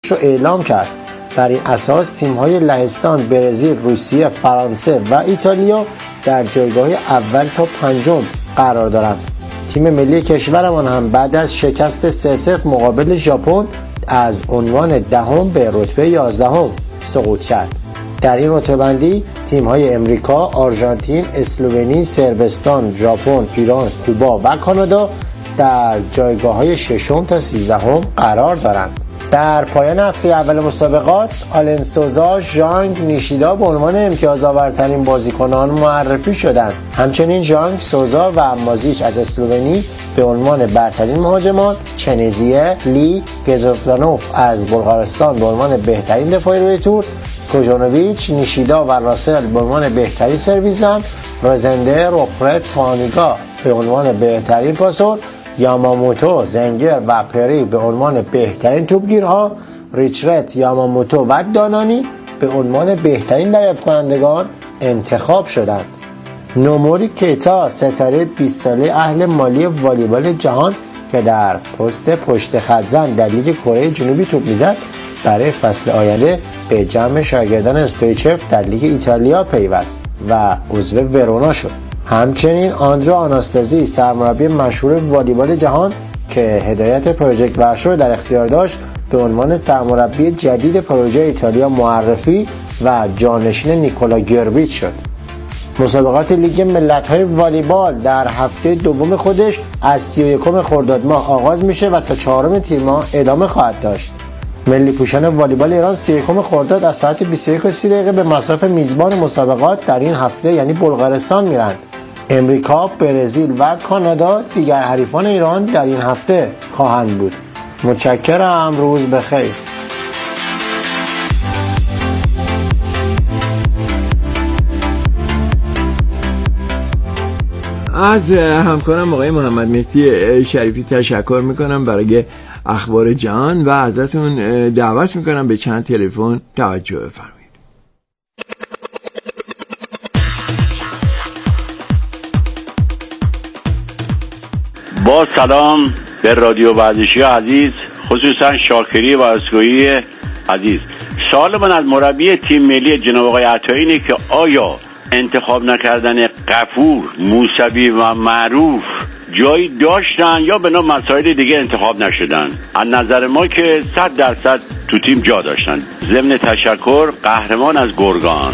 رو اعلام کرد. بر این اساس تیم‌های لهستان، برزیل، روسیه، فرانسه و ایتالیا در جایگاه اول تا پنجم قرار دارند. تیم ملی کشورمان هم بعد از شکست 3-0 مقابل ژاپن از عنوان دهم به رتبه 11 سقوط کرد. در این رتبه‌بندی تیم‌های امریکا، آرژانتین، اسلوونی، صربستان، ژاپن، ایران، کوبا و کانادا در جایگاه‌های 6 تا 13 قرار دارند. در پایان هفته اول مسابقات آلن سوزا، ژانگ، نیشیدا به عنوان امتیازآورترین بازیکنان معرفی شدند. همچنین ژانگ، سوزا و مازیچ از اسلوونی به عنوان برترین مهاجمان، چنزیه، لی، گزوفدانوف از بلغارستان به عنوان بهترین دفاعی روی تور، کوژانوویچ، نیشیدا و راسل به عنوان بهترین سرویسزن، رزنده، روپرت، تانیگا به عنوان بهترین پاسور، یاماموتو، زنگر و پری به عنوان بهترین توپگیرها، ریچرت، یاماموتو و دانانی به عنوان بهترین دریافت کنندگان انتخاب شدند. نوموری کیتا، ستاره 20 ساله اهل مالی والیبال جهان که در پست پشت خط زن در لیگ کره جنوبی توپ میزد، برای فصل آینده به جمع شاگردان استویچف در لیگ ایتالیا پیوست و عضو ورونا شد. همچنین آندرو آناستازی، سرمربی مشهور والیبال جهان که هدایت پروژه ورشو در اختیار داشت، به عنوان سرمربی جدید پروژه ایتالیا معرفی و جانشین نیکولا گربیچ شد. مسابقات لیگ ملت‌های والیبال در هفته دوم خودش از 31 خرداد ماه آغاز میشه و تا 4 تیر ماه ادامه خواهد داشت. ملی پوشان والیبال ایران 31 خرداد از ساعت 21:30 به مصاف میزبان مسابقات در این هفته یعنی بلغارستان میرند. امریکا، برزیل و کانادا دیگر حریفان ایران در این هفته خواهند بود. متشکرم. روز بخیر. از همکارم آقای محمد مهدی شریفی تشکر میکنم برای اخبار جهان و ازتون دعوت میکنم به چند تلفن توجه بفرمایید. با سلام به رادیو ورزشی عزیز، خصوصا شاکری و اسکویی عزیز. سوال من از مربی تیم ملی جناب آقای عطایی اینه که آیا انتخاب نکردن غفور، موسوی و معروف جایی داشتن یا بنا مسائل دیگه انتخاب نشدن؟ از نظر ما که 100% تو تیم جا داشتن. ضمن تشکر، قهرمان از گرگان.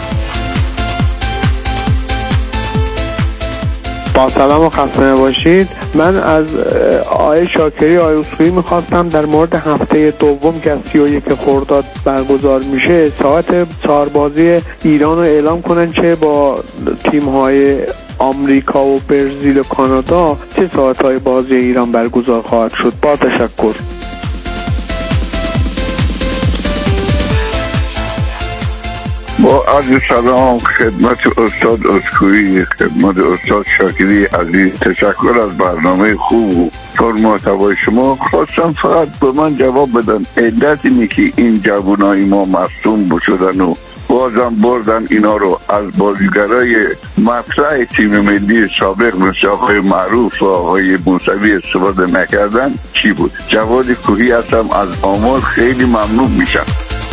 با سلام و خسته باشید. من از آقای شاکری آقای اسکویی میخواستم در مورد هفته دوم که از 31 خرداد برگزار میشه ساعت 4 بازی ایران رو اعلام کنن، چه با تیم‌های آمریکا و برزیل و کانادا چه ساعت‌های بازی ایران برگزار خواهد شد. با تشکر. با عرض سلام خدمت استاد اسکویی، خدمت استاد شاکری عزیز، تشکر از برنامه خوب و پرمحتوای شما. خواستم فقط به من جواب بدن علت اینه که این جوانای ما مصدوم شدن و بازم بردن اینا رو از بازیگرای مطرح تیم ملی سابق مثل آقای معروف و آقای موسوی استفاده نکردن چی بود؟ جواد کوهی هستم از آمل. خیلی ممنون میشم.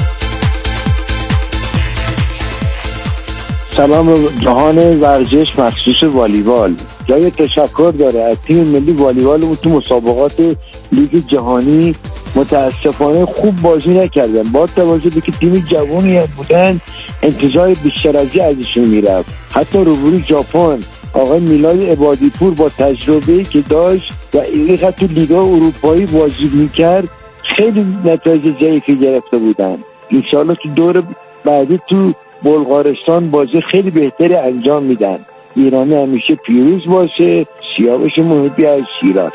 سلام جهان ورزش مخصوص والیبال. جای تشکر داره از تیم ملی والیبال تو مسابقات لیگ جهانی. متاسفانه خوب بازی نکردن، با توجه به که تیم جوانی بودن انتظار بیشتر ازشون میرفت. حتی روبروی ژاپن آقای میلاد عبادی پور با تجربه‌ای که داشت و این تو لیگ‌ها اروپایی بازی میکرد خیلی نتایج ضعیفی گرفته بودن. انشالله تو دور بعدی تو بلغارستان بازی خیلی بهتری انجام میدن. ایرانی همیشه پیروز باشه. سیاوش محبی از شیراز.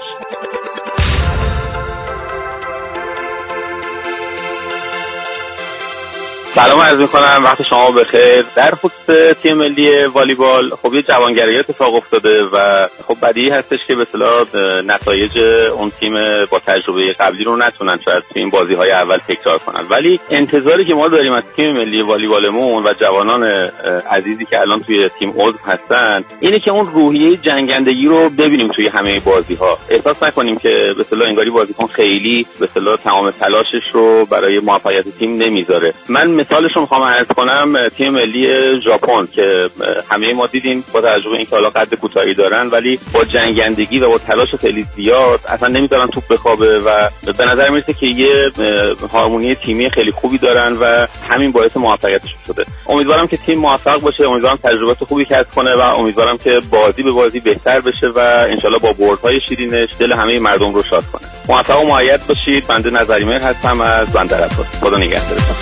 سلام عرض می‌کنم، وقت شما بخیر. در خصوص تیم ملی والیبال خب یه جوانگرایی اتفاق افتاده و خب بدیهی هستش که به اصطلاح نتایج اون تیم با تجربه قبلی رو نتونن شاید تو این بازی‌های اول تکرار کنن، ولی انتظاری که ما داریم از تیم ملی والیبالمون و جوانان عزیزی که الان توی تیم عضو هستن اینه که اون روحیه جنگندگی رو ببینیم توی همه بازی‌ها. احساس نکنیم که به اصطلاح انگاری بازیکن خیلی به اصطلاح تمام تلاشش رو برای موفقیت تیم نمیذاره. من مثالش رو میخوام عرض کنم، تیم ملی ژاپن که همه ما دیدیم با توجه به اینکه حالا قد کوتاهی دارن ولی با جنگندگی و با تلاش خیلی زیاد اصلا نمیذارن توپ بخوابه و به نظر میاد که یه هارمونی تیمی خیلی خوبی دارن و همین باعث موفقیتشون شده. امیدوارم که تیم موفق باشه، امیدوارم تجربات خوبی کسب کنه و امیدوارم که بازی به بازی بهتر بشه و انشالله با بردهای شیرینش دل همه مردم رو شاد کنه. موفق و مؤید باشید. بنده نظریمهر هستم از بندرعباس. خدا نگهدارتون.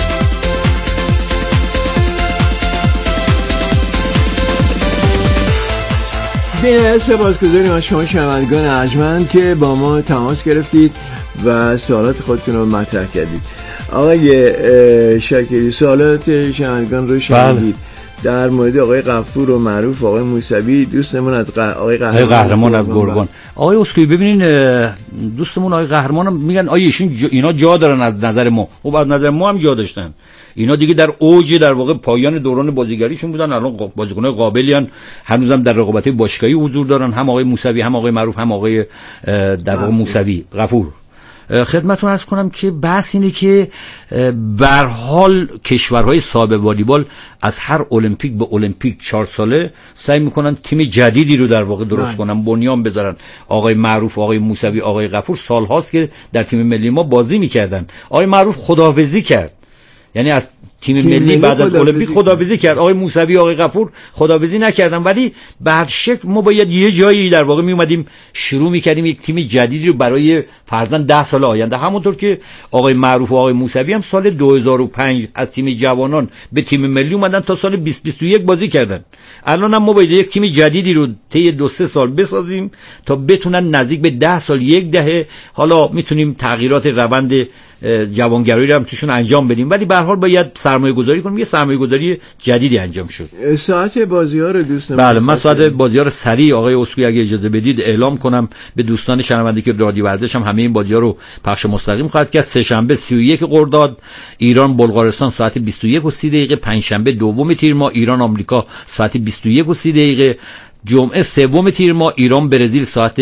بله، سپاسگزاریم از شما شنوندگان ارجمند که با ما تماس گرفتید و سوالات خودتون رو مطرح کردید. آقای شاکری، سوالات شنوندگان رو شنیدید. در مورد آقای غفور و معروف آقای موسوی، دوستمون از آقای قهرمان از گرگان. آقای اسکوئی ببینین دوستمون آقای قهرمان میگن آیا اینا جا دارن از نظر ما؟ خب از نظر ما هم جا داشتن. اینا دیگه در اوج در واقع پایان دوران بازیگریشون بودن، الان بازیکن‌های قابلیان، هنوزم در رقابت‌های باشگاهی حضور دارن، هم آقای موسوی هم آقای معروف هم آقای در واقع موسوی غفور. خدمتتون عرض کنم که بحث اینه که به هر حال کشورهای صاحب والیبال از هر المپیک به المپیک 4 ساله سعی میکنن تیم جدیدی رو در واقع درست کنن، بنیان بذارن. آقای معروف، آقای موسوی، آقای غفور سالهاست که در تیم ملی ما بازی میکردن. آقای معروف خداحافظی کرد، یعنی از تیم ملی بعد از المپیک خداحافظی کرد. آقای موسوی، آقای غفور خداحافظی نکردن، ولی به هر شکل ما باید یه جایی در واقع می اومدیم شروع می‌کردیم یک تیم جدیدی رو برای فرضاً 10 سال آینده. همونطور که آقای معروف و آقای موسوی هم سال 2005 از تیم جوانان به تیم ملی اومدن تا سال 2021 بازی کردن. الان هم ما باید یک تیم جدیدی رو طی 2-3 سال بسازیم تا بتونن نزدیک به 10 سال، یک دهه، حالا میتونیم تغییرات روند جوانگرایی رو هم توشون انجام بدیم، ولی به هر حال باید سرمایه گذاری کنیم. یه سرمایه گذاری جدیدی انجام شد. ساعت بازی‌ها رو دوستان، بله من ساعت بازی‌ها رو سریع آقای اسکوئی اگه اجازه بدید اعلام کنم به دوستان شنونده که رادیو ورزش هم همه این بازی‌ها رو پخش مستقیم خواهد کرد. سه‌شنبه 31 خرداد ایران بلغارستان ساعت 21:30، پنجشنبه 2 تیر ماه ایران آمریکا ساعت 21:30، جمعه 3 تیر ماه ایران برزیل ساعت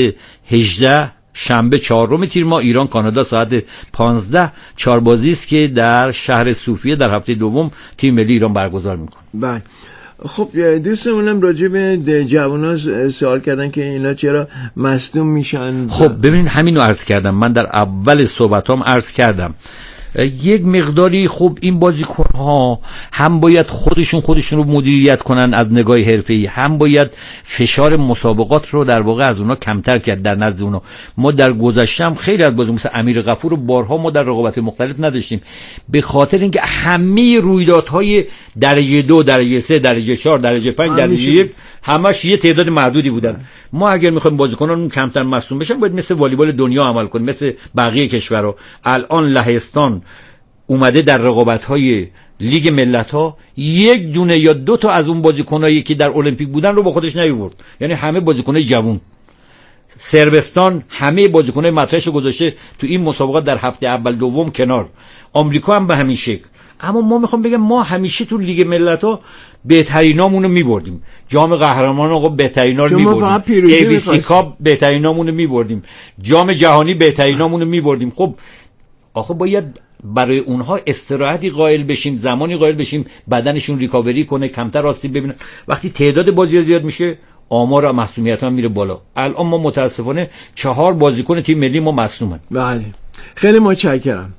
18، شنبه 4 تیر ماه ایران کانادا ساعت 15. 4 بازی است که در شهر صوفیه در هفته دوم تیم ملی ایران برگزار میکنه. بله. خب دوستمونم راجع به جوانان سوال کردن که اینا چرا مصدوم میشن. خب ببینید همینو عرض کردم، من در اول صحبتام عرض کردم یک مقداری خب این بازیکن‌ها هم باید خودشون رو مدیریت کنن از نگاه حرفه‌ای، هم باید فشار مسابقات رو در واقع از اونا کمتر کرد در نزد اونا. ما در گذشته هم خیلی از بازیکن مثل امیر غفور رو بارها ما در رقابت مختلف نداشتیم به خاطر اینکه همه رویدادهای درجه 2، درجه 3، درجه 4، درجه 5، درجه 1 همش یه تعداد محدودی بودن. ما اگر میخوایم بازیکنان کمتر مصدوم بشن باید مثل والیبال دنیا عمل کنیم، مثل بقیه کشورها. الان لهستان اومده در رقابت‌های لیگ ملت‌ها 1 دونه یا 2 تا از اون بازیکنایی که در المپیک بودن رو با خودش نیاورد، یعنی همه بازیکنای جوان. سربستان همه بازیکنای مطرحش گذاشته تو این مسابقات در هفته اول دوم کنار. آمریکا هم به همین شکل. اما ما میخوام بگم ما همیشه تو لیگ ملت‌ها بهترینامونو میبردیم، جام قهرمانان آقا بهترینا رو میبردیم، ABC کاپ بهترینامونو میبردیم، جام جهانی بهترینامونو میبردیم. خب آخه باید برای اونها استراحتی قائل بشیم، زمانی قائل بشیم بدنشون ریکاوری کنه، کمتر آسیب ببینن. وقتی تعداد بازی زیاد میشه آمار مسئولیت هم میره بالا. الان ما متاسفانه 4 بازیکن تیم ملی ما مصدومن. بله خیلی متشکرم.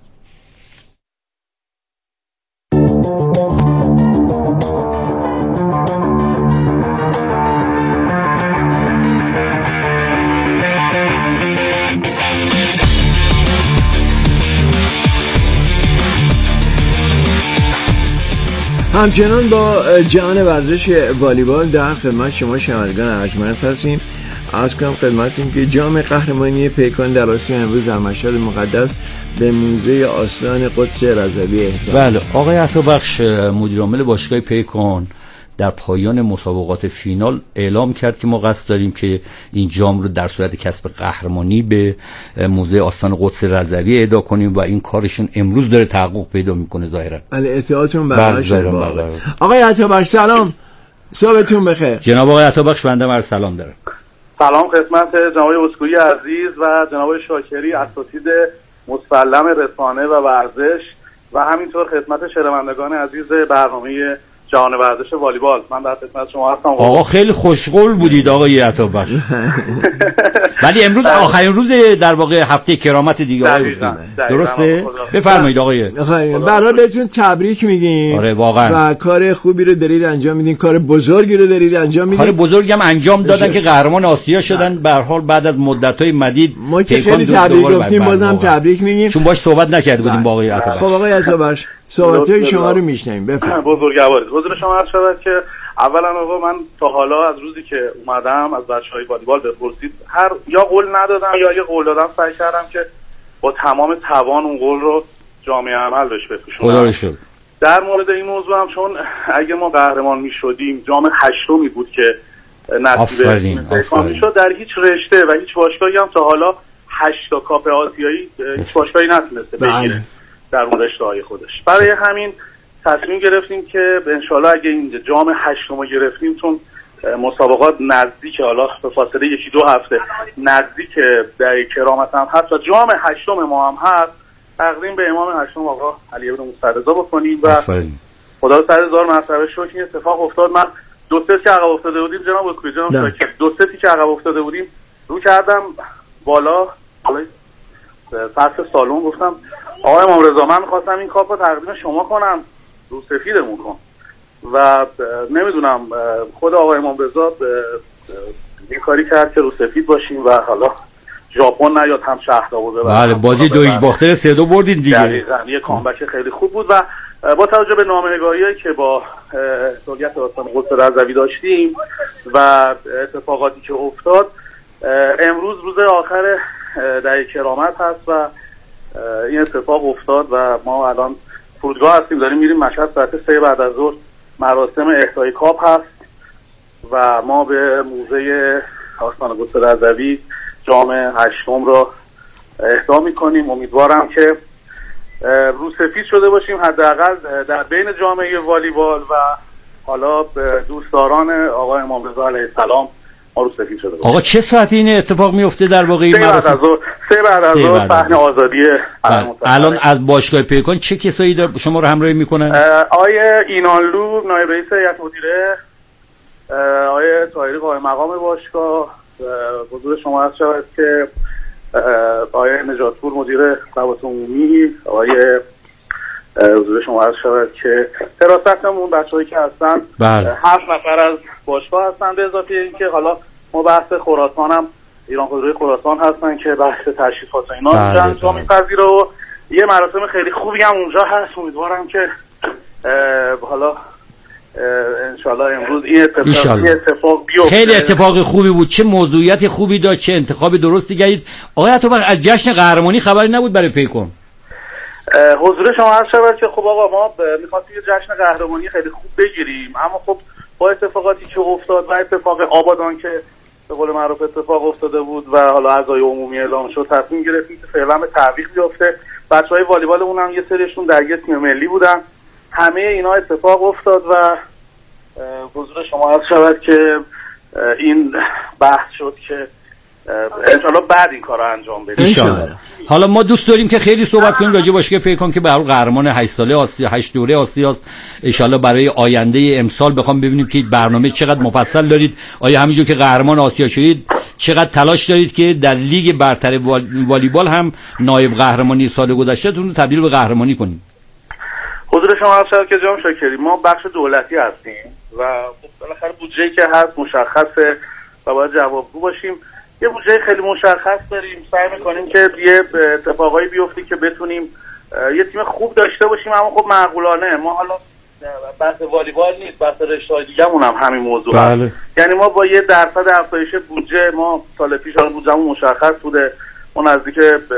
همچنان با جهان ورزش والیبال در خدمت شما شنوندگان ارجمند هستیم. عرض کنم خدمتتون که جام قهرمانی پیکان در آسیا امروز در مشهد مقدس به موزه آستان قدس رضوی اهدا. بله آقای عطابخش مدیر عامل باشگاه پیکان در پایان مسابقات فینال اعلام کرد که ما قصد داریم که این جام رو در صورت کسب قهرمانی به موزه آستان قدس رضوی اهدا کنیم و این کارشون امروز داره تحقق پیدا میکنه ظاهرا. بله اطلاعاتون برای بله. آقای عطابخش سلام، صبحتون بخیر. جناب آقای عطابخش بنده عرض سلام دارم. سلام خدمت جناب اسکوئی عزیز و جناب شاکری اساتید مسلم رسانه و ورزش و همینطور خدمت شنوندگان عزیز برنامه جهان ورزش والیبال. من در خدمت شما هستم. آقا خیلی خوشقول بودید آقای عطابخش. ولی امروز آخرین روز در واقع هفته کرامت دیگه آقای درسته؟ بفرمایید آقای. برادرتون تبریک میگیم. آره واقعا. و کار خوبی رو دارید انجام میدین، کار بزرگی رو دارید انجام میدین. کار بزرگی هم انجام دادن که قهرمان آسیا شدن. به هر حال بعد از مدت‌های مدید ما که خیلی تبریک گفتیم، بازم تبریک میگیم چون باش صحبت نکرده بودیم با آقای عطابخش. خب آقای عطابخش صحبت‌های شما رو میشنویم. بفرمایید. بزرگوارید. حضور شما عرض شود که اولا آقا من تا حالا از روزی که اومدم از بچهای والیبال بپرسید یا قول ندادم یا یه قول دادم، سعی کردم که با تمام توان اون قول رو جامعه عمل بهش بپوشونم. خدا رو شکر. در مورد این موضوع هم چون اگه ما قهرمان میشدیم جام هشتمی بود که نصیب پیکان میشد. در هیچ رشته و هیچ باشگاهی هم تا حالا 8 تا کاپ آسیایی هیچ باشگاهی نتونسته بگیره در اون رشته‌های خودش. برای همین تصمیم گرفتیم که انشالله اگه این جام هشتم گرفتیم، چون مسابقات نزدیک، حالا به فاصله 1-2 هفته نزدیک در کرامت هم هست و جام هشتم ما هم هست، تقدیم به امام هشتم آقا علی بن موسی رضا بکنیم و خدا رو سر هزار مرتبه شکر این اتفاق افتاد. من دو ستی که عقب افتاده بودیم جناب اسکوئی جناب شاکر، دو ستی که عقب افتاده بودیم رو کردم بالا سقف سالن، گفتم آقای امام رضا من می‌خواستم این کاپو تقدیم شما کنم، رو سفیدمون کن. و نمیدونم خود آقای امام رضا این کاری کرد که رو سفید باشیم و حالا ژاپن نیاد هم شهدا بوده. بله بازی 2-1 باخته 3-2 بردین دیگه. دقیقاً یه کامبک خیلی خوب بود و با توجه به نامه‌نگاری‌هایی که با دولت آستان قدس رضوی داشتیم و اتفاقاتی که افتاد، امروز روز آخر در کرامت هست و این اتفاق افتاد و ما الان فرودگاه هستیم، داریم میریم مشهد. ساعت 3 بعد از ظهر مراسم اهدای کاپ هست و ما به موزه آستان قدس رضوی جام هشتم را اهدا میکنیم. امیدوارم که رو سفید شده باشیم حداقل در بین جامعه والیبال و حالا دوستداران آقای امام رضا علیه السلام ما رو سفید شده باشیم. آقا چه ساعتی این اتفاق میفته در واقع این مراسم؟ 3 بعد از ظهر صحنه آزادی. الان از باشگاه پیکان چه کسایی شما رو همراهی میکنن؟ آیه اینانلو نایب رئیس هیئت مدیره، آیه طاهری قائم مقام باشگاه، حضور شما هست شود که آیه نجاتپور مدیر روابط عمومی، آیه حضور شما هست شود که حراستمون بچه‌هایی که هستن 7 نفر از باشگاه هستن، به اضافه اینکه حالا ما بحث خراسان هم ایران خودروی خراسان هستن که بحث تشریفات و اینا اونجا انجام می‌پذیره و یه مراسم خیلی خوبی هم اونجا هست. امیدوارم که حالا انشالله امروز این اتفاق بیفته. خیلی اتفاق خوبی بود، چه موضوعیت خوبی داشت، چه انتخاب درستی کردید. آقای عطابخش از جشن قهرمانی خبری نبود برای پیکان؟ حضور شما عرض شود که خب آقا ما می‌خواستیم یه جشن قهرمانی خیلی خوب بگیریم، اما خب با اتفاقاتی که افتاد و اتفاق آبادان که به قول معروف اتفاق افتاده بود و حالا اعضای عمومی اعلام شد، تصمیم گرفتیم که فعلا به تعویق بیفته. بچهای والیبالمون هم یه سریشون در یه تیم ملی بودن. همه اینا اتفاق افتاد و حضور شما عرض شود که این بحث شد که انشالله بعد این کار رو انجام بدیم. انشالله. حالا ما دوست داریم که خیلی صحبت کنیم راجع باشگاه پیکان که به هر حال قهرمان 8 ساله آسیا 8 دوره آسیاست. انشالله برای آینده امسال بخوام ببینیم که برنامه چقدر مفصل دارید. آیا همینجور که قهرمان آسیا شدید چقدر تلاش دارید که در لیگ برتر والیبال هم نایب قهرمانی سال گذشتهتون رو تبدیل به قهرمانی کنید؟ حضور شما عرض شد که جناب شاکری ما بخش دولتی هستیم و بالاخره بودجه‌ای که هست مشخصه و باید جوابگو باشیم. یه بودجه خیلی مشخص داریم، سعی می‌کنیم که یه اتفاقایی بیفته که بتونیم یه تیم خوب داشته باشیم، اما خب معقولانه. ما حالا بحث والیبال نیست، بحث رشته‌های دیگه‌مون هم همین موضوع هست. بله. یعنی ما با 1% افزایش بودجه، ما سال پیش بودجه‌مون مشخص بوده، اون نزدیک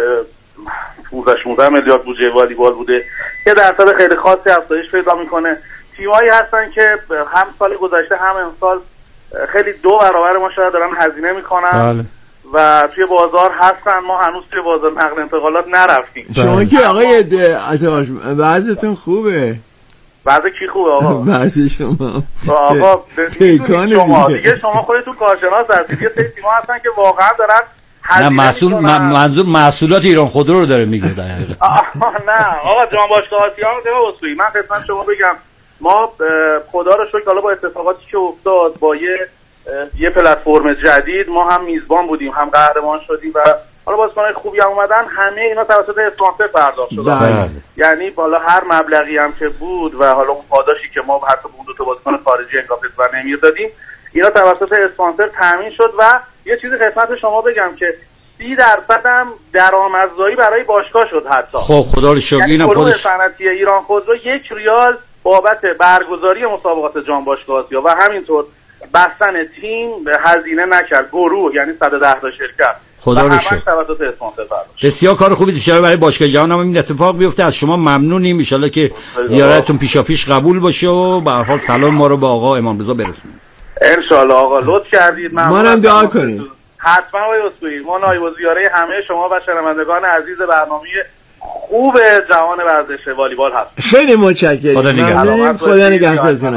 15-16 میلیارد بودجه والیبال بوده، 1% خیلی خاصی افزایش پیدا میکنه. تیمایی هستن که هم سال گذشته هم امسال خیلی 2 برابر ما شاید دارن هزینه میکنن. بله. و توی بازار هستن، ما هنوز توی بازار نقل انتقالات نرفتیم. شما که آقای عطاش وضعتون خوبه؟ وضع کی خوبه آقا؟ وضع شما آقا پیکانه دیگه شما خودتون کارشناس هستید. یه سری تیم‌ها هستن که واقعا دارن نه منظور محصولات ایران خودرو رو داره میگه در حقیقت. نه آقا جام باشگاه آسیا رو اصولی من خدمت شما بگم، ما خدا رو شکر حالا با اتفاقاتی که افتاد با یه پلتفرم جدید ما هم میزبان بودیم هم قهرمان شدیم و حالا بازیکن‌های خوبی هم اومدن، همه اینا توسط اسپانسر پرداخت شده. یعنی بالا هر مبلغی هم که بود و حالا اون پاداشی که ما حتی به اون دو تا بازیکن خارجی انگاپس و نمیر دادیم اینا توسط اسپانسر تامین شد. و یه چیزی خدمت شما بگم که 30% هم درآمدزایی برای باشگاه شد حتی. خب خدا رو شکر. یعنی اینم گروه خودش صنعتی ایران خودرو 1 ریال بابت برگزاری مسابقات جام باشگاه آسیا و همینطور بستن تیم هزینه نکرد. گروه یعنی 110 تا شرکت خدا رو شکر توسط اسپانسر پرداخت. بسیار کار خوبی دیگه برای باشگاه جهان هم این اتفاق بیفته. از شما ممنونیم، ان شاءالله که زیارتتون پیشاپیش قبول باشه و به هر حال سلام ما رو به آقا امام رضا برسونید. ان شاءالله آقا لطف کردید. منم دعا کنید. حتما آقای اسکوئی ما نایب الزیاره همه شما و شنوندگان عزیز برنامه خوب جهان ورزش والیبال هست. خیلی متشکرم. خدا نگهدار. خدا نگهدارتون.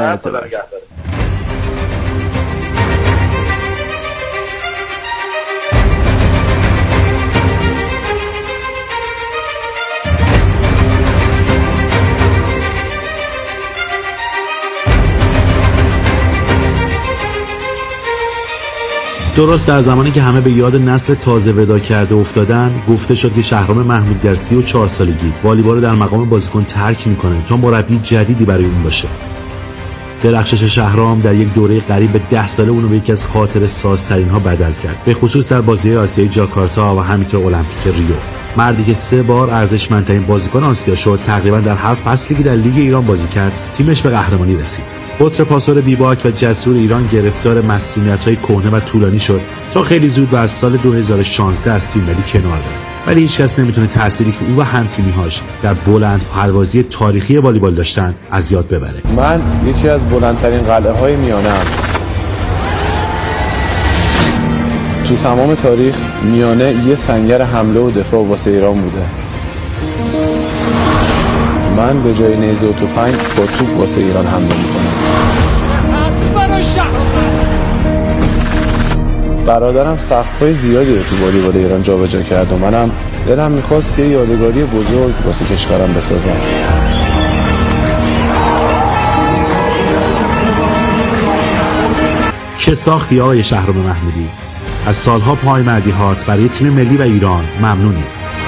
درست در زمانی که همه به یاد نسل تازه ودا کرده افتادن، گفته شد که شهرام محمود در 34 سالگی والیبال رو در مقام بازیکن ترک میکنه تا مربی جدیدی برای اون باشه. درخشش شهرام در یک دوره قریب به 10 ساله اونو به یکی از خاطره سازترین ها بدل کرد، به خصوص در بازی آسیای جاکارتا و همینطور المپیک ریو. مردی که 3 بار ارزشمندترین بازیکن آسیا شد، تقریبا در هر فصلی که در لیگ ایران بازی کرد تیمش به قهرمانی رسید. قطر پاسور بیباک و جسور ایران گرفتار مسئولیت‌های کهنه و طولانی شد تا خیلی زود و از سال 2016 از تیم ملی کنار رفت. ولی هیچ کس نمیتونه تأثیری که او و هم‌تیمی‌هاش در بلند پروازی تاریخی والیبال داشتن از یاد ببره. من یکی از بلندترین قلعه‌های میانه‌ام. تو تمام تاریخ میانه یه سنگر حمله و دفاع واسه ایران بوده. من به جای نیزه و تفنگ با توپ واسه ایران حمله میکنم. برادرم سقف‌های زیادی رو تو والیبال ایران جابجا کرد و منم دلم میخواست یه یادگاری بزرگ واسه کشورم بسازم. چه ساختی آقای شهرام محمودی؟ از سالها پایمردی‌هات برای تیم ملی و ایران ممنونیم.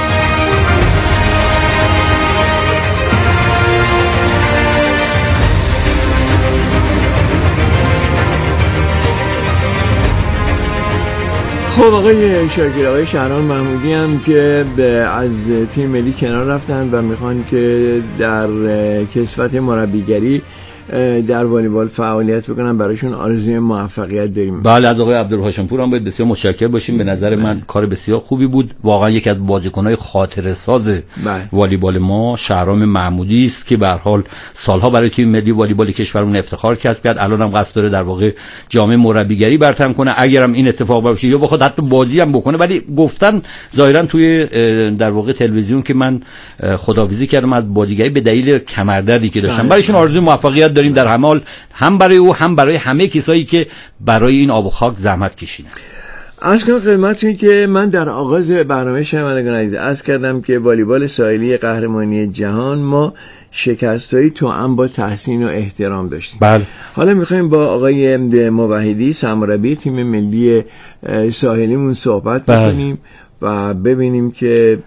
خب آقای شاکر، آقای شهرام محمودی هم که از تیم ملی کنار رفتن و میخوان که در کسوت مربیگری در والیبال فعالیت بکنن، برایشون آرزوی موفقیت داریم. بله، از آقای عبدالحاشمپور هم باید بسیار متشکر باشیم. به نظر من کار بسیار خوبی بود. واقعا یکی از بازیکن‌های خاطره ساز والیبال ما شهرام محمودی است که به هر حال سالها برای تیم ملی والیبال کشورمون افتخار کسب کرد. الان هم قصد داره در واقع جام مربیگری برتر کنه، اگرم این اتفاق باشه یا بخواد حتی بازی هم بکنه. ولی گفتن ظاهرا توی در واقع تلویزیون که من خداحافظی کردم از بازیگری به دلیل کمردردی که داشتم. برایشون آرزوی موفقیت داریم در حال، هم برای او هم برای همه کسایی که برای این آب و خاک زحمت کشیدن. عرض کنم خدمتتون که من در آغاز برنامه شنوندگان عزیز عرض کردم که والیبال ساحلی قهرمانی جهان ما شکستایی توأم با تحسین و احترام داشتیم. بله. حالا میخوایم با آقای موحدی سرمربی تیم ملی ساحلیمون صحبت بکنیم و ببینیم که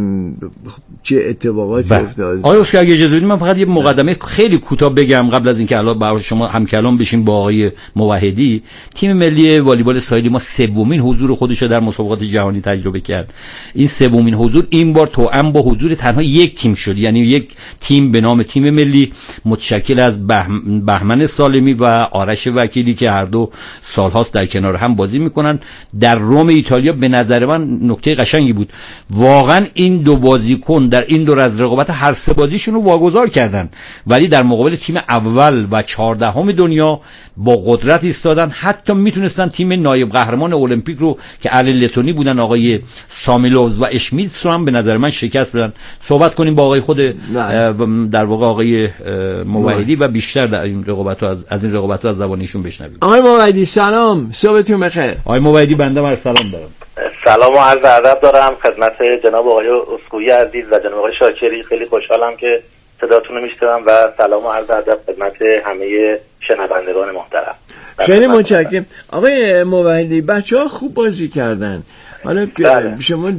چه اتفاقاتی افتاد. آقای اسکار اگه اجازه بدید من فقط یه مقدمه خیلی کوتاه بگم قبل از اینکه الان با شما همکلام بشیم با آقای موحدی. تیم ملی والیبال ساحلی ما سومین حضور خودش رو در مسابقات جهانی تجربه کرد. این سومین حضور این بار توأم با حضور تنها یک تیم شد، یعنی یک تیم به نام تیم ملی متشکل از بهمن سالمی و آرش وکیلی که هر دو سالهاست در کنار هم بازی میکنن در روم ایتالیا. به نظر من نکته قشنگی بود واقعا این دو بازیکن در این دور از رقابت هر سه بازیشون رو واگذار کردن، ولی در مقابل تیم اول و 14 دنیا با قدرت ایستادن. حتی میتونستن تیم نایب قهرمان المپیک رو که اهل لتونی بودن آقای سامیلوز و اشمیتس رو هم به نظر من شکست بدن. صحبت کنیم با آقای خود در واقع آقای موحدی و بیشتر در این رقابت از این رقابت از زبانشون بشنویم. آقای موحدی سلام، صبحتون بخیر. آقای موحدی بنده من سلام دارم. سلام و عرض ادب دارم خدمت جناب آقای اسکوئی عزیز و جناب آقای شاکری. خیلی خوشحالم که صداتون رو میشنوم و سلام و عرض ادب خدمت همه شنوندگان محترم. خیلی متشکرم. آقای موحدی بچه‌ها خوب بازی کردن. حالا شما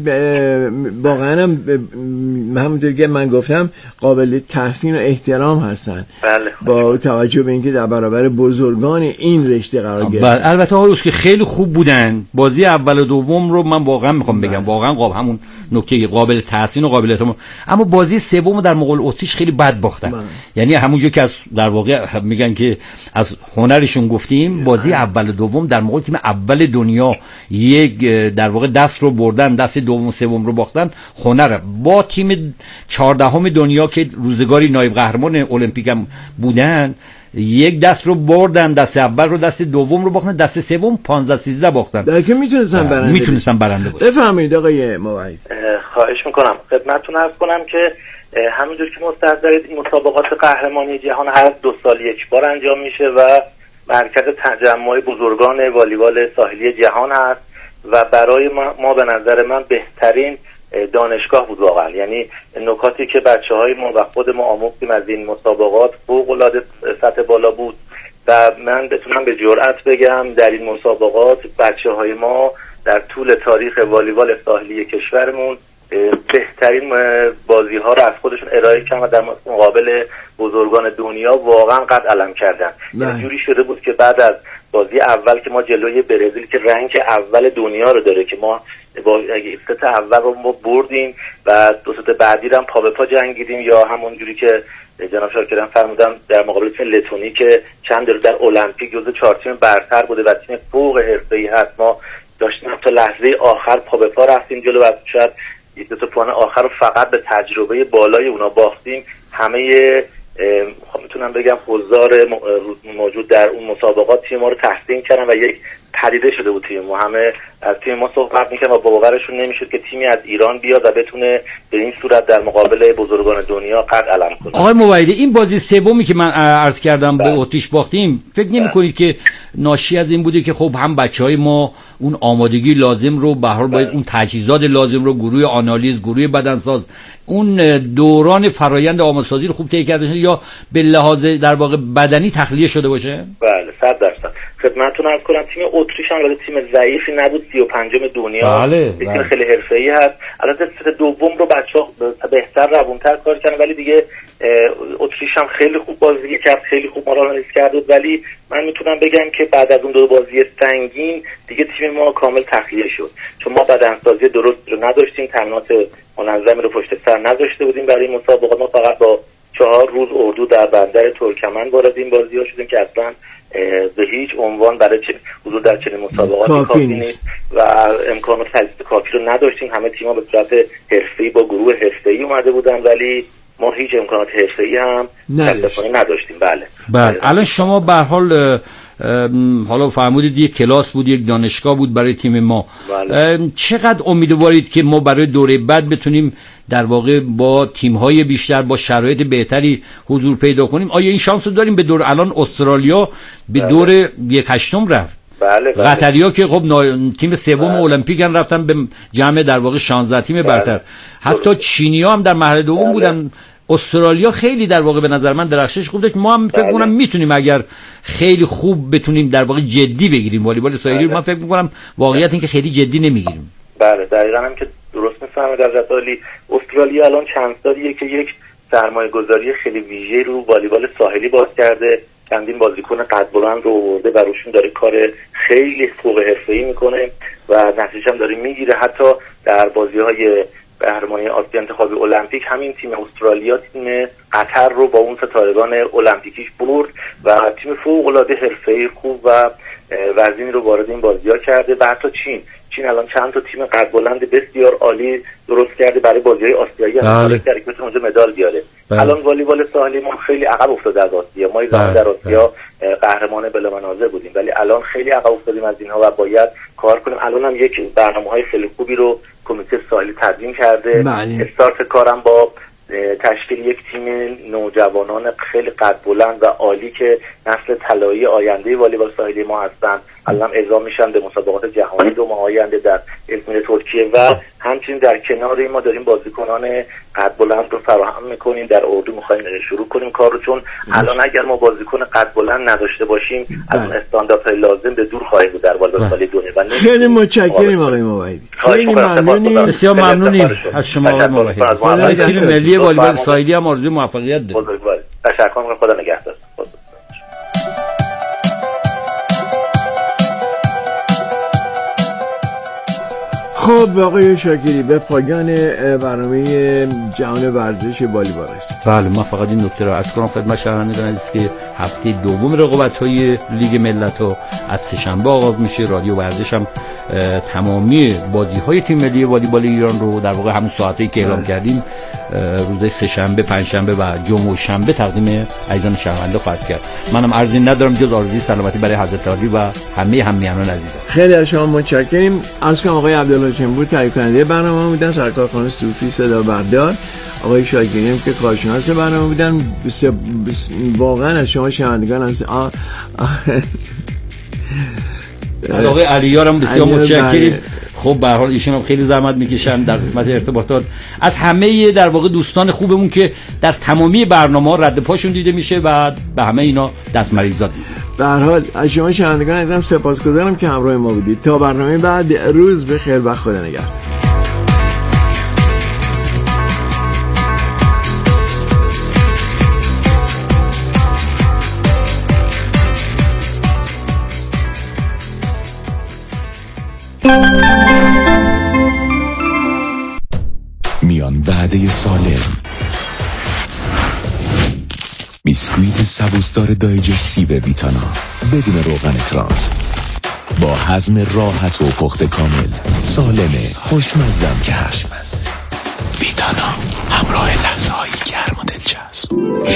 واقعا همونطور که من گفتم قابل تحسین و احترام هستن. بله. با توجه به اینکه در برابر بزرگان این رشته قرار گرفتن. البته آقای اسکوئی خیلی خوب بودن. بازی اول و دوم رو من واقعا میخوام بگم واقعا همون نکته قابل تحسین و قابل احترام، اما بازی سوم رو در مقابل اتریش خیلی بد باختن. یعنی همونجا که از در واقع میگن که از هنرشون گفتیم بازی اول و دوم در مقابل تیم اول دنیا یک در واقع دست رو بردن، دست دوم و سوم رو باختن. هنر با تیم 14 دنیا که روزگاری نایب قهرمان المپیک هم بودن یک دست رو بردن، دست اول رو دست دوم رو باختن، دست سوم 15-13 باختن. در که میتونستن برنده باشن. بفرمایید آقای موحدی. خواهش میکنم خدمتتون عرض کنم که همونجور که مستحضرید این مسابقات قهرمانی جهان هر 2 سال یک بار انجام میشه و مرکز تجمع بزرگان والیبال ساحلی جهان هست و برای ما به نظر من بهترین دانشگاه بود واقعا. یعنی نکاتی که بچه‌های ما و خود ما آموختیم از این مسابقات فوق‌العاده سطح بالا بود و من بتونم به جرئت بگم در این مسابقات بچه‌های ما در طول تاریخ والیبال ساحلی کشورمون بهترین بازی‌ها رو از خودشون ارائه کردن و در مقابل بزرگان دنیا واقعا قد علم کردن. اینجوری شده بود که بعد از بازی اول که ما جلوی برزیل که رنگ اول دنیا رو داره که ما با ست اول رو ما بردیم و دو ست بعدی رو هم پا به پا جنگیدیم، یا همون جوری که جناب شاکرم فرمودن در مقابل تیم لتونی که چند دور در المپیک جزو 4 تیم برتر بوده و تیم فوق حرفه‌ای هست، ما داشتیم تا لحظه آخر پا به پا رفتیم جلو و شاید یک دو تا پوان آخر رو فقط به تجربه بالای اونا باختیم. همه میتونم بگم حضار موجود در اون مسابقات تیم ما رو تحسین کردن و یک پدیده شده بود تیم ما. همه از تیم ما صحبت میکنن و باورشون نمیشد که تیمی از ایران بیاد و بتونه به این صورت در مقابل بزرگان دنیا قد علم کنه. آقای موحدی این بازی سومی که من عرض کردم به اتریش باختیم فکر نمی‌کنید که ناشی از این بوده که خب هم بچهای ما اون آمادگی لازم رو به هر حال باید اون تجهیزات لازم رو گروه آنالیز، گروه بدنساز، اون دوران فرایند آماده‌سازی رو خوب طی کرده باشه یا به لحاظ در واقع بدنی تخلیه شده باشه؟ بله 100%. خدمتتون عرض کنم تیم اتریش هم تیم ضعیفی نبود، 35ام دنیا. تیم خیلی حرفه‌ای هست. البته ست دوم رو بچه‌ها بهتر روونتر کار کردن ولی دیگه اتریش هم خیلی خوب بازی کرد، خیلی خوب ما رو آنالیز کرد ولی من میتونم بگم که بعد از اون دو بازی سنگین دیگه تیم ما کامل تخلیه شد، چون ما بدنسازی درست رو نداشتیم، تمرینات منظمی رو پشت سر نذاشته بودیم برای این مسابقات. ما فقط با 4 روز اردو در بندر ترکمن وارد این بازی‌ها شدیم که اصلا به هیچ عنوان برای حضور در چنین مسابقاتی کافی نیست و امکانات تجهیزات کافی رو نداشتیم. همه تیم‌ها به صورت حرفه‌ای با گروه حرفه‌ای اومده بودن ولی ما هیچ امکانات حرفه‌ای هم نداشتیم. بله. الان شما به هر حال حالا فرمودید یک کلاس بود، یک دانشگاه بود برای تیم ما. چقدر امیدوارید که ما برای دوره بعد بتونیم در واقع با تیم‌های بیشتر با شرایط بهتری حضور پیدا کنیم؟ آیا این شانس رو داریم؟ به دور الان استرالیا به دور 1/8 رفت. قطری‌ها که خب تیم سوم المپیک هم رفتن به جمع در واقع 16 تیم برتر. حتی چینی‌ها هم در مرحله دوم بودن. استرالیا خیلی در واقع به نظر من درخشش خوب داشت. ما هم فکر کنم میتونیم اگر خیلی خوب بتونیم در واقع جدی بگیریم والیبال ساحلی. من فکر می‌کنم واقعیت این که خیلی جدی نمیگیریم. بله دقیقاً هم که درست میفهمید حضرت عالی. استرالیا الان چند سالیه که یک سرمایه‌گذاری خیلی ویژه رو والیبال ساحلی باز کرده، چندین بازیکن قد بلند رو آورده و روشون داره کار خیلی فوق حرفه‌ای میکنه و نتیجه هم داره میگیره. حتی در بازی‌های قهرمانی آسیا انتخابی المپیک همین تیم استرالیا تیم قطر رو با اون ستارگان المپیکیش برد و تیم فوق‌العاده حرفه‌ای خوب و وزنی رو وارد این بازی‌ها کرده. و حتی چین الان چند تا تیم قد بلند بسیار عالی درست کرده برای بازی‌های آسیایی که بتونه اونجا مدال بیاره. الان والیبال ساحلی ما خیلی عقب افتاده از آسیا. ما در آسیا قهرمان بلامنازه بودیم ولی الان خیلی عقب افتادیم از اینها و باید کار کنیم. الان هم یک برنامه‌های خیلی خوبی رو کمیته ساحلی تدوین کرده. استارت کارم با تشکیل یک تیم نوجوانان خیلی قد بلند و عالی که نسل طلایی آینده والیبال ساحلی ما هستن. الان اعزام میشن به مسابقات جهانی 2 ماه آینده در ازمیر ترکیه و همچنین در کنار ما داریم بازیکنان قد بلند رو فراهم میکنیم. در اردو میخوایم شروع کنیم کار رو، چون الان اگر ما بازیکن قد بلند نداشته باشیم از اون استانداردهای لازم به دور خواهیم بود در والیبال ساحلی دنیا. و خیلی متشکرم آقای موحدی، خیلی ممنونیم، بسیار ممنونیم از شما آقای موحدی. تیم ملی والیبال ساحلی هم آرزوی موفقیت داریم. تشکر می‌کنم، خدا نگهدار. خب آقای شاکری به پایان برنامه جهان ورزش والیبال است. بله من فقط این نکته رو عرض کنم خدمت شنوندگان عزیز که هفته دوم رقابت‌های لیگ ملت‌ها از سه‌شنبه آغاز میشه. رادیو ورزش هم تمامی بازی‌های تیم ملی والیبال ایران رو در واقع همون ساعتی که اعلام کردیم روز سه‌شنبه، پنجشنبه و جمعه و شنبه تقدیم عزیزان شنونده خواهد کرد. منم عرضی ندارم جز آرزوی سلامتی برای حضرت عالی و همه همیهنان عزیزم. خیلی از شما متشکریم. از کنم آقای عبدالحاشمی تهیه کننده برنامه بودن، سرکارخانه صوفی صدا بردار، آقای شاکری هم که کارشناس برنامه بودن. واقعا از شما شنوندگان هم آقای علیار هم بسیار متشکریم. خب به هر حال ایشون هم خیلی زحمت میکشن در قسمت ارتباطات. از همه در واقع دوستان خوبمون که در تمامی برنامه‌ها رد پاشون دیده میشه و به همه اینا دست مریضات میدیم. به هر حال از شما شنوندگان عزیزم سپاسگزارم که همراه ما بودید. تا برنامه بعد، روز بخیر و خدا نگهدار. میان وعده سالم، بیسکویت سبوسدار دایجستیو ویتانا بدون روغن ترانس، با هضم راحت و پخت کامل، سالمه، خوشمزم که هست. ویتانا، همراه لحظه های گرم و دلچسب.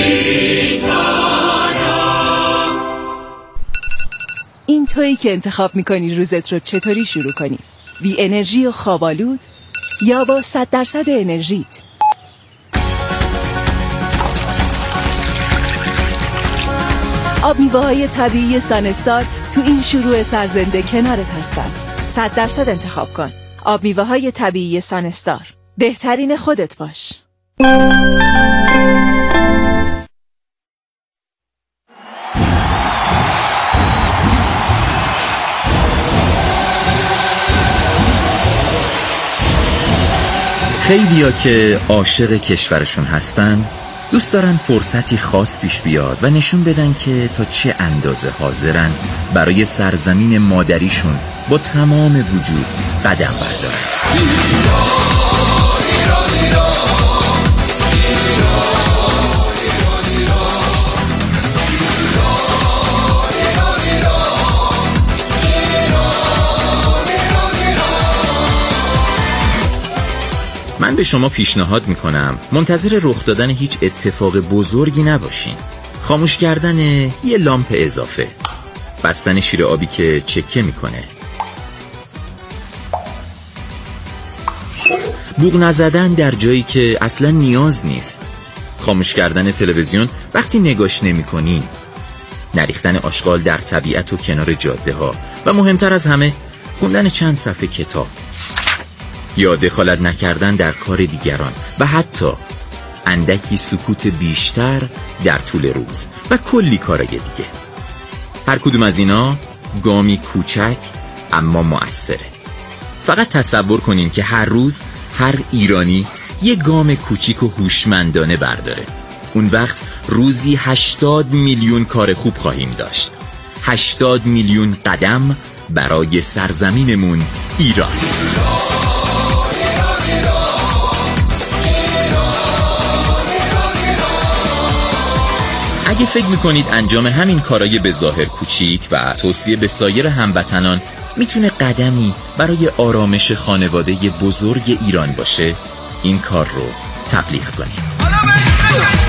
این تویی که انتخاب میکنی روزت رو چطوری شروع کنی؟ بی انرژی و خوابالود یا با 100% انرژیت؟ آب میوه‌های طبیعی سانستار تو این شروع سرزنده کنارت هستن. 100% انتخاب کن. آب میوه‌های طبیعی سانستار. بهترین خودت باش. خیلیا که عاشق کشورشون هستن دوست دارن فرصتی خاص پیش بیاد و نشون بدن که تا چه اندازه حاضرن برای سرزمین مادریشون با تمام وجود قدم بردارن. من به شما پیشنهاد میکنم منتظر رخ دادن هیچ اتفاق بزرگی نباشین. خاموش کردن یه لامپ اضافه، بستن شیر آبی که چکه میکنه، بوق نزدن در جایی که اصلا نیاز نیست، خاموش کردن تلویزیون وقتی نگاش نمیکنین، نریختن آشغال در طبیعت و کنار جاده ها و مهمتر از همه خوندن چند صفحه کتاب، یا دخالت نکردن در کار دیگران و حتی اندکی سکوت بیشتر در طول روز و کلی کارای دیگه. هر کدوم از اینا گامی کوچک اما مؤثره. فقط تصور کنین که هر روز هر ایرانی یه گام کوچیک و هوشمندانه برداره. اون وقت روزی 80 میلیون کار خوب خواهیم داشت. 80 میلیون قدم برای سرزمینمون ایران. اگه فکر میکنید انجام همین کارای به ظاهر کوچیک و توصیه به سایر هموطنان میتونه قدمی برای آرامش خانواده بزرگ ایران باشه، این کار رو تبلیغ کنید.